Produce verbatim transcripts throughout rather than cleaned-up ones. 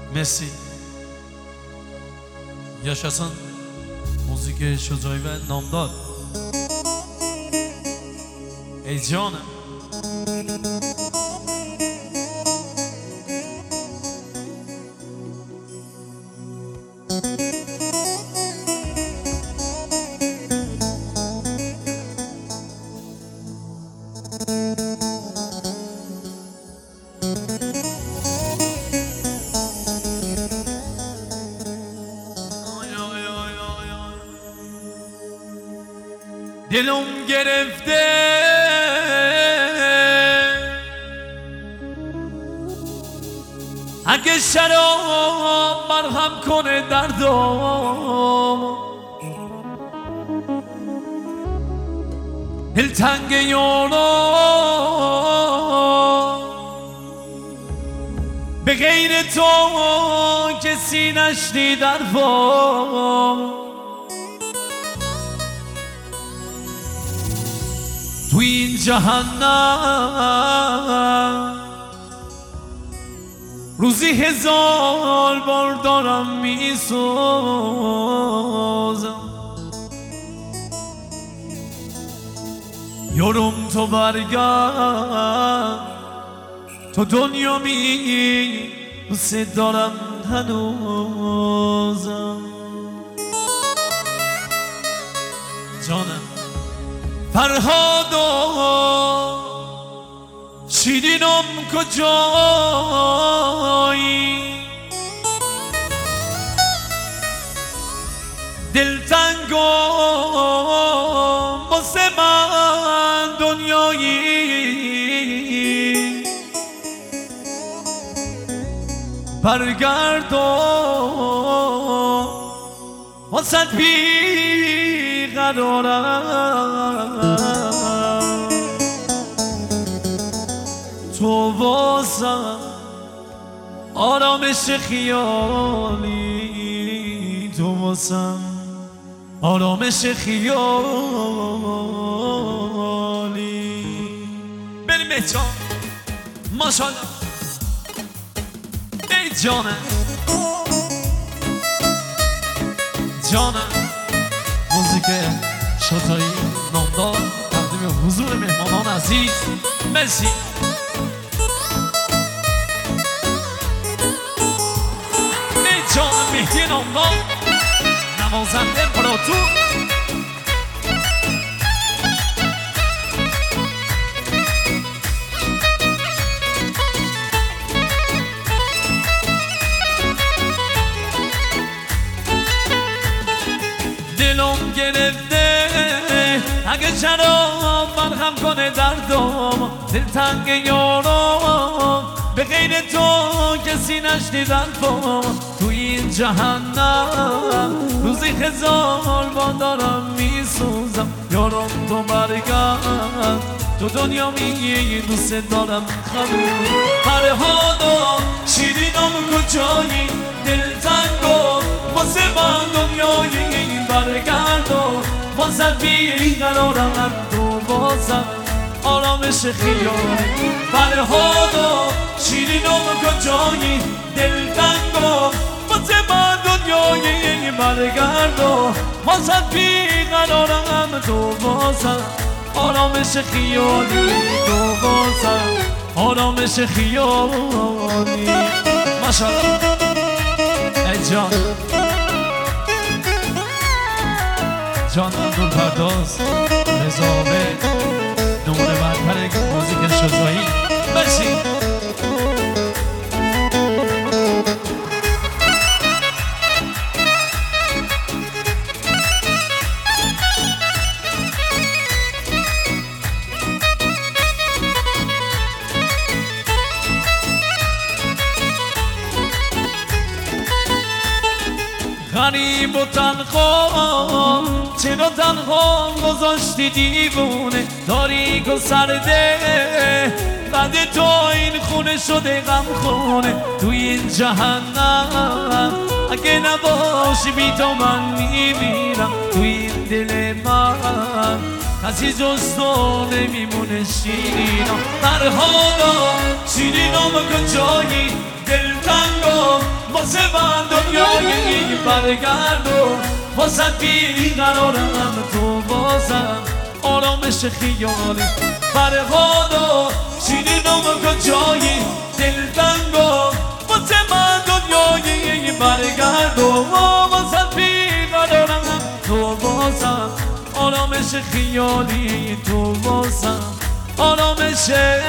مرسی. Yaşasın موزیک شجاعی و نامدار. ای جانم دلم گرفته اگه شراب مرهم کنه دردم دلتنگ یارو به غیر تو کسی نشنید حرفم تو این جهنم روزی هزار بار دارم میسوزم یارم تو برگرد تو دنیا می دوست دارم هنوزم جانم فرهادا شیرینم کجایی دلتنگم واسه من دنیایی برگردم واسه بیقرارم تو واسم آرامش خیالی تو واسم آرامش خیالی بریم بهجان ماشالله ای جانم جانم موزیک شجاعی نامدار تقدیم حضور مهمانان عزیز مرسی ای جانم مهدی نامدار نوازنده امپراتور دلم گرفته اگه شراب مرهم کنه دردم دلتنگ یارم به غیر تو کسی نشنید حرفم تو این جهنم روزی هزار بار دارم میسوزم یارم تو برگرد تو دنیا میگی دوست دارم خانم فرهادا شیرینم کجایی دلتنگم واسه من دنیایی برگرد و واسه بیقرارم تو واسه آرامش خیالی فرهادا شیرینم کجایی دلتنگم واسه من دنیایی برگرد و واسه بیقرارم تو واسه آرامش خیالی تو واسه آرامش خیالی ماشاءالله ای جان جان دور پرداز رضاوه نمونه برتر موزیک شجاعی مرسی غریب و تنها چرا تنها گذاشتی دیوونه تاریک و سرده بعد تو این خونه شده غم خونه تو این جهنم اگه نباشی بی تو من میمیرم تو این دل من کسی جز تو نمیمونه شیرینا فرهادا شیرینام کجایی دلتنگم واسه من دنیایی برگردون واسه بیقرارم تو بازم آرامش خیالی فرهادا شیرینم کجایی دلتنگا واسه من دنیایی برگردون واسه بیقرارم تو بازم آرامش خیالی تو بازم آرامش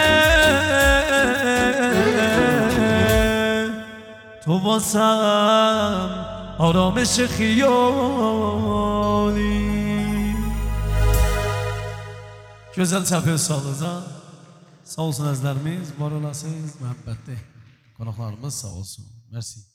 تو بازم آرامش خیالی Güzel yapıyorsunuz ha. Sağ olsun azlarımız, var olasınız, muhabbette. Konuklarımız sağ olsun. Merci.